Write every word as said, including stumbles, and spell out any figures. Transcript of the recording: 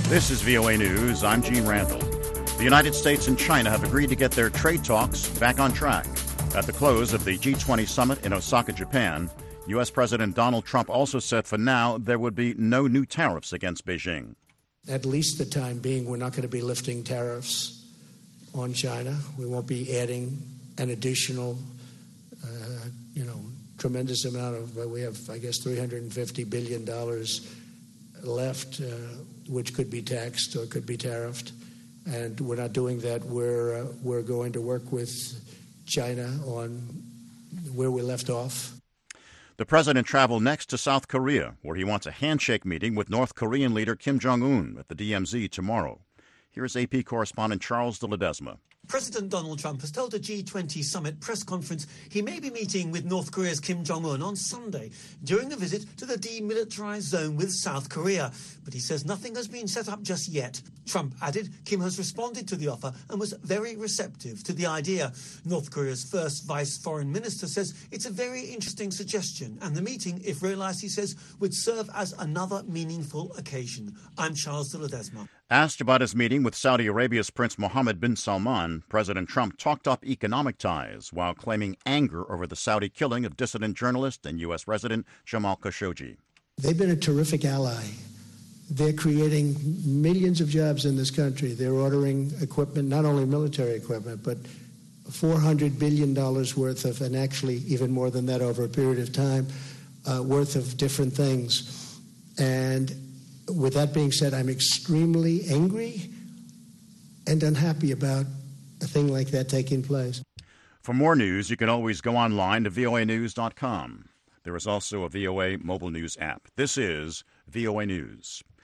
This is V O A News. I'm Gene Randall. The United States and China have agreed to get their trade talks back on track. At the close of the G twenty summit in Osaka, Japan, U S. President Donald Trump also said for now there would be no new tariffs against Beijing. At least the time being, we're not going to be lifting tariffs on China. We won't be adding an additional, uh, you know, tremendous amount of, uh, we have, I guess, three hundred fifty billion dollars left, uh, which could be taxed or could be tariffed. And we're not doing that. We're, uh, we're going to work with China on where we left off. The president traveled next to South Korea, where he wants a handshake meeting with North Korean leader Kim Jong-un at the D M Z tomorrow. Here's A P correspondent Charles de Ledesma. President Donald Trump has told a G twenty summit press conference he may be meeting with North Korea's Kim Jong-un on Sunday during a visit to the demilitarized zone with South Korea. But he says nothing has been set up just yet. Trump added Kim has responded to the offer and was very receptive to the idea. North Korea's first vice foreign minister says it's a very interesting suggestion, and the meeting, if realized, he says, would serve as another meaningful occasion. I'm Charles de Ledesma. Asked about his meeting with Saudi Arabia's Prince Mohammed bin Salman, President Trump talked up economic ties while claiming anger over the Saudi killing of dissident journalist and U S resident Jamal Khashoggi. They've been a terrific ally. They're creating millions of jobs in this country. They're ordering equipment, not only military equipment, but four hundred billion dollars worth of, and actually even more than that over a period of time, uh, worth of different things. And with that being said, I'm extremely angry and unhappy about a thing like that taking place. For more news, you can always go online to V O A news dot com. There is also a V O A mobile news app. This is V O A News.